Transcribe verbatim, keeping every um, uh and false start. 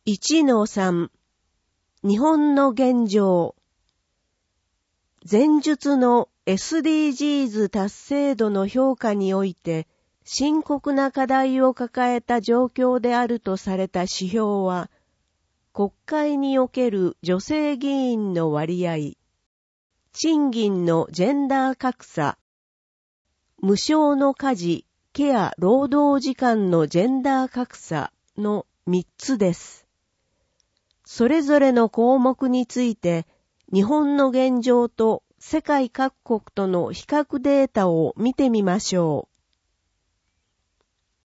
いちのさん 日本の現状。前述の エスディージーズ 達成度の評価において深刻な課題を抱えた状況であるとされた指標は、国会における女性議員の割合、賃金のジェンダー格差、無償の家事、ケア労働時間のジェンダー格差のみっつです。それぞれの項目について、日本の現状と世界各国との比較データを見てみましょう。